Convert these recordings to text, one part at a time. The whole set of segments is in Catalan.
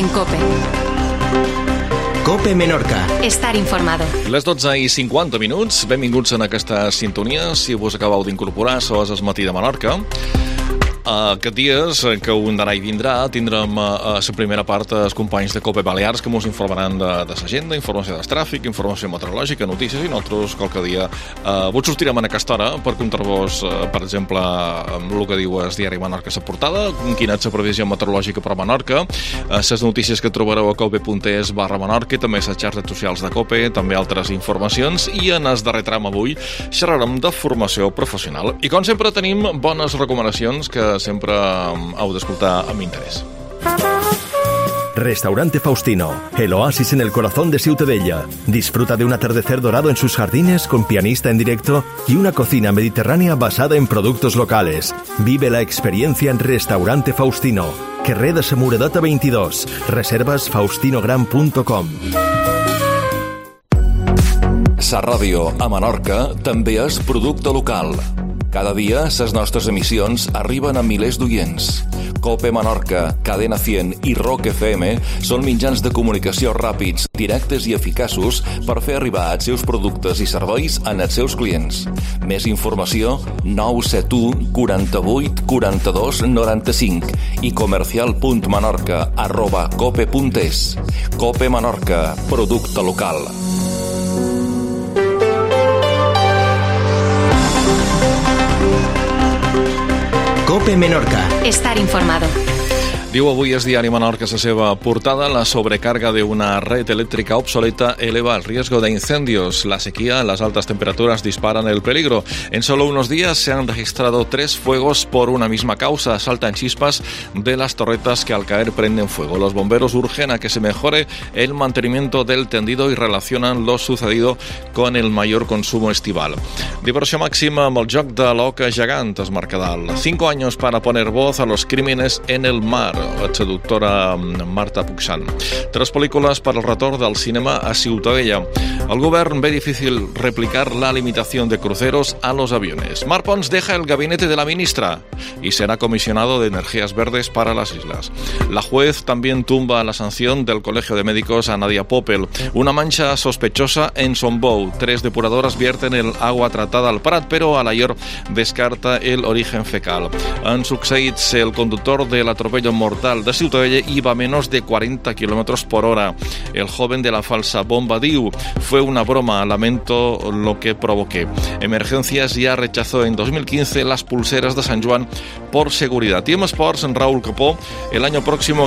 en COPE. COPE Menorca. Estar informado. Les 12:50. Benvinguts en aquesta sintonia. Si vos acabeu d'incorporar, sos el matí de Menorca. Aquests dies, que un d'anar i vindrà, tindrem a la primera part els companys de COPE Balears que ens informaran de l'agenda, informació del tràfic, informació meteorològica, notícies, i nosaltres qualque dia vos sortirem en aquesta hora per contar-vos, per exemple, el que diu el diari Menorca a la portada, quina és la previsió meteorològica per a Menorca, les notícies que trobareu a cope.es/Menorca, també les xarxes socials de COPE, també altres informacions, i en el darrer tram avui xerrarem de formació professional. I com sempre tenim bones recomanacions que sempre heu d'escoltar amb interès. Restaurante Faustino, el oasis en el corazón de Ciutadella. Disfruta de un atardecer dorado en sus jardines con pianista en directo y una cocina mediterránea basada en productos locales. Vive la experiencia en Restaurante Faustino, carrer de Samuradota 22. Reservas faustinogram.com. Sa ràdio a Menorca també és producte local. Cada dia, les nostres emissions arriben a milers d'oients. COPE Menorca, Cadena 100 i Rock FM són mitjans de comunicació ràpids, directes i eficaços per fer arribar els seus productes i serveis als seus clients. Més informació, 971 48 42 95 i comercial.menorca@cope.es. COPE Menorca, producte local. COPE Menorca. Estar informado. Diu avui el diari Menorca a la seva portada: la sobrecarga de una red eléctrica obsoleta eleva el riesgo de incendios. La sequía, las altas temperaturas disparan el peligro. En solo unos días se han registrado 3 fuegos por una misma causa. Saltan chispas de las torretas que al caer prenden fuego. Los bomberos urgen a que se mejore el mantenimiento del tendido y relacionan lo sucedido con el mayor consumo estival. Diversió màxima amb el joc de l'oca gegant, es Mercadal. 5 años para poner voz a los crímenes en el mar. La seductora Marta Puxant. 3 pel·lícules per al retorn del cinema a Ciutadella. El govern ve difícil replicar la limitación de cruceros a los aviones. Mar Pons deja el gabinete de la ministra y será comisionado de energías verdes para las islas. La juez también tumba la sanción del Colegio de Médicos a Nadia Poppel. Una mancha sospechosa en Sombou. 3 depuradoras vierten el agua tratada al Prat, pero Alayor descarta el origen fecal. Han succeït el conductor del atropello mortal de Ciutadella iba a menos de 40 km por hora. El joven de la falsa bomba diu: fue una broma, lamento lo que provoqué. Emergencias ya rechazó en 2015 las pulseras de San Juan por seguridad. Y en Sports, en Raúl Capó, el año próximo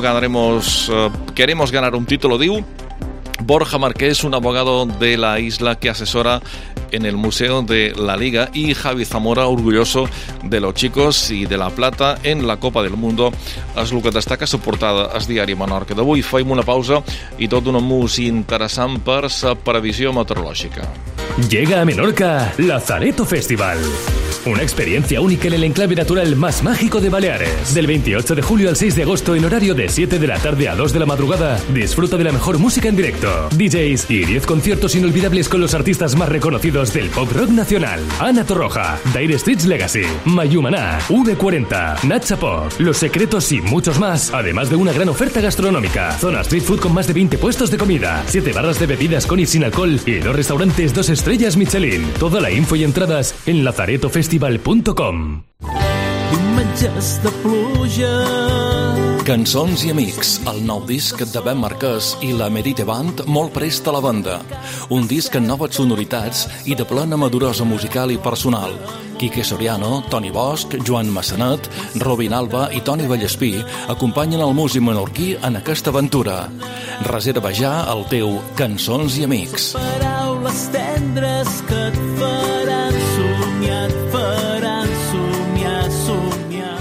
queremos ganar un título, diu Borja Marqués, un abogado de la isla que asesora en el Museo de la Liga, y Javi Zamora, orgulloso de los chicos y de la plata en la Copa del Mundo. És el que destaca la portada al diari Menorca d'avui. Fem una pausa i tot un mus interessant per la previsió meteorològica. Llega a Menorca Lazareto Festival. Una experiencia única en el enclave natural más mágico de Baleares. Del 28 de julio al 6 de agosto en horario de 7 de la tarde a 2 de la madrugada, disfruta de la mejor música en directo, DJs y 10 conciertos inolvidables con los artistas más reconocidos del pop rock nacional. Ana Torroja, Dire Straits Legacy, Mayumaná, V40, Nacha Pop, Los Secretos y muchos más, además de una gran oferta gastronómica. Zona street food con más de 20 puestos de comida, 7 barras de bebidas con y sin alcohol y 2 restaurantes 2 estrellas Michelin. Toda la info y entradas en lazaretofestival.com. Diumenges de pluja. Cançons i amics, el nou disc de Ben Marquès i la Merite Band molt prest a la banda. Un disc amb noves sonoritats i de plena maduresa musical i personal. Quique Soriano, Toni Bosch, Joan Massanet, Robin Alba i Toni Vallespí acompanyen el músic menorquí en aquesta aventura. Reserva ja el teu Cançons i amics. Paraules tendres que et faran somiar, et faran somiar, somiar.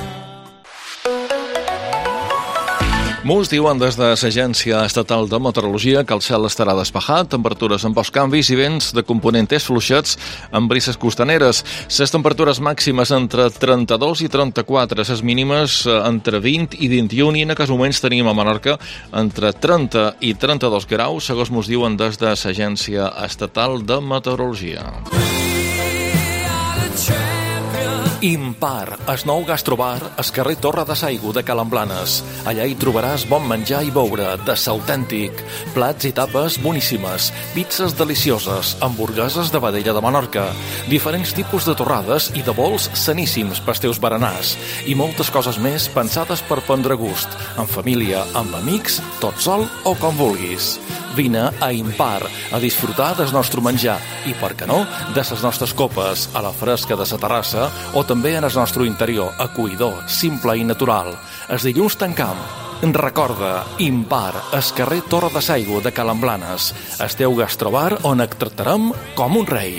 Molts diuen des de l'Agència Estatal de Meteorologia que el cel estarà despejat, temperatures amb pocs canvis i vents de components fluixets amb brises costaneres. Les temperatures màximes entre 32 i 34, les mínimes entre 20 i 21, i en aquests moments tenim a Menorca entre 30 i 32 graus, segons ens diuen des de l'Agència Estatal de Meteorologia. Impar, el nou gastrobar al carrer Torre de Saigo de Calamblanes. Allà hi trobaràs bon menjar i beure, de autèntic, plats i tapes boníssimes, pizzas delicioses, hamburgueses de vedella de Menorca, diferents tipus de torrades i de bols saníssims pels teus berenars, i moltes coses més pensades per prendre gust, en família, amb amics, tot sol o com vulguis. Vine a Impar a disfrutar del nostre menjar i, per què no, de les nostres copes a la fresca de la terrassa o també en el nostre interior, acollidor, simple i natural. Els dilluns tancam. Recorda, Impar, al carrer Torre de Saigo de Calamblanes, el teu gastrobar on et tractarem com un rei.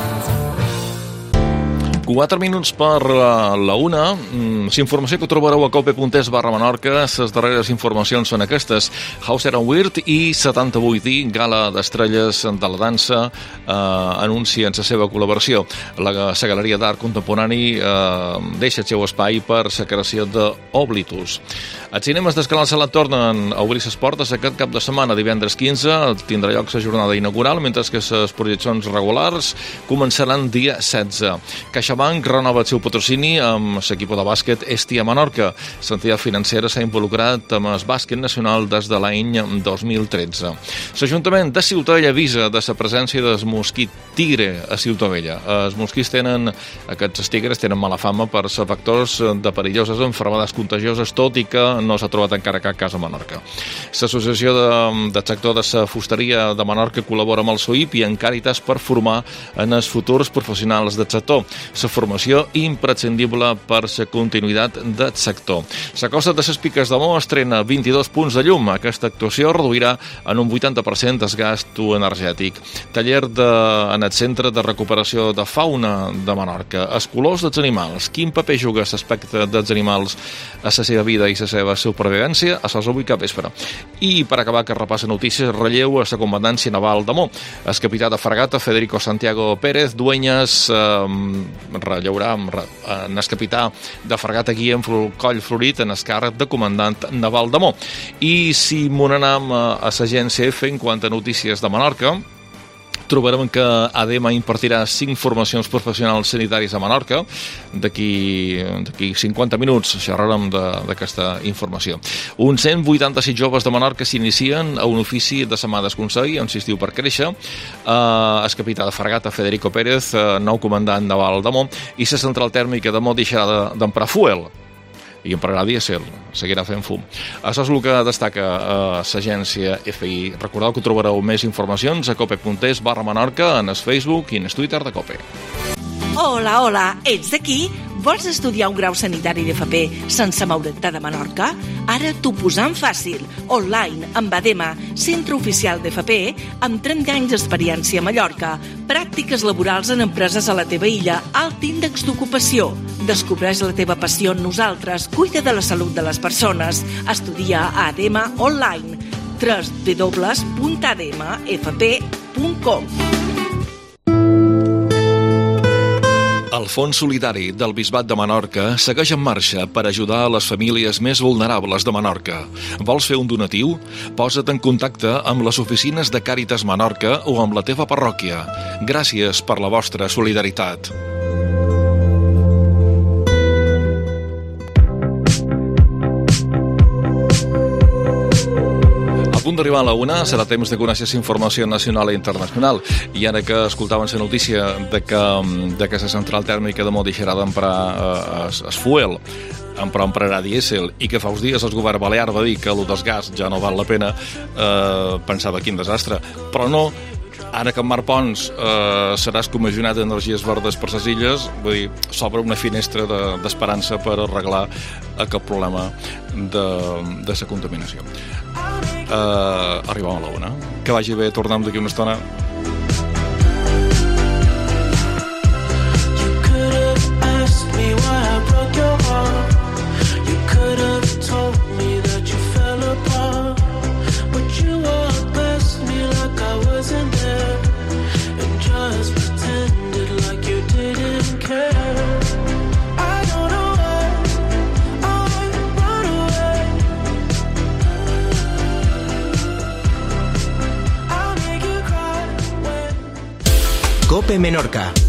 4 minuts per la 1. Informació que trobareu a cope.es/Menorca. Les darreres informacions són aquestes. Hauser & Wirth i 78D, gala d'estrelles de la dansa, anuncien la seva col·laboració. La Galeria d'Art Contemporani deixa el seu espai per la creació d'Oblitus. Els cinemes d'Escalar Salat tornen a obrir les portes aquest cap de setmana. Divendres 15 tindrà lloc la jornada inaugural, mentre que les projeccions regulars començaran dia 16. CaixaBank renova el seu patrocini amb l'equip de bàsquet Estia Menorca. L'entitat financera s'ha involucrat amb el bàsquet nacional des de l'any 2013. L'Ajuntament de Ciutadella avisa de la presència del mosquit tigre a Ciutadella. Els mosquits aquests tigres tenen mala fama per ser factors de perilloses malalties contagioses, tot i que no s'ha trobat encara cap cas a Menorca. L'Associació del sector de la fusteria de Menorca col·labora amb el SOIP i en Càritas per formar en els futurs professionals del sector. La formació imprescindible per la continuïtat del sector. La Costa de les Piques d'Amó estrena 22 punts de llum. Aquesta actuació reduirà en un 80% el gasto energètic. Taller en el Centre de Recuperació de Fauna de Menorca. Els colors dels animals. Quin paper juga l'aspecte dels animals a la seva vida i la seva supervivència? A les 8 capvespre. I per acabar, que repassa notícies, relleu a la comandància naval d'Amó. El capità de fragata Federico Santiago Pérez Dueñas relleurà en el capità de fragata Guillem Coll Florit en el càrrec de comandant naval d'Amó. I si m'onanam a l'agència F en quant a notícies de Menorca, trobarem que ADEMA impartirà 5 formacions professionals sanitàries a Menorca. D'aquí 50 minuts xerrarem d'aquesta informació. Uns 186 joves de Menorca s'inicien a un ofici de Setmana del Consell, on s'estiu per créixer. El capità de fragata Federico Pérez, nou comandant naval d'Amó, i la central tèrmica d'Amó deixarà d'emprar fuel i emprarà dièsel, seguirà fent fum. Això és el que destaca l'agència FI. Recordeu que trobareu més informacions a cope.es/Menorca, en el Facebook i en el Twitter de Cope. Hola, ets d'aquí? Vols estudiar un grau sanitari d'FP sense moure't de Menorca? Ara t'ho posam fàcil. Online, amb ADEMA, centre oficial d'FP, amb 30 anys d'experiència a Mallorca, pràctiques laborals en empreses a la teva illa, alt índex d'ocupació. Descobreix la teva passió en nosaltres, cuida de la salut de les persones. Estudia a ADEMA online. www.ademafp.com. El Fons Solidari del Bisbat de Menorca segueix en marxa per ajudar a les famílies més vulnerables de Menorca. Vols fer un donatiu? Posa't en contacte amb les oficines de Càritas Menorca o amb la teva parròquia. Gràcies per la vostra solidaritat. A punt d'arribar a la 1, serà temps de conèixer informació nacional i internacional. I ara que escoltaven la notícia de que la central tèrmica de Mó deixarà d'emprar el fuel, però emprarà dièsel, i que fa uns dies el govern balear va dir que el del gas ja no val la pena, pensava quin desastre. Però no, ara que en Marc Pons serà escomissionat d'energies verdes per les illes, vull dir, s'obre una finestra d'esperança per arreglar aquest problema de la contaminació. Arribem a la 1. Que vagi bé, tornem d'aquí una estona. Cope Menorca.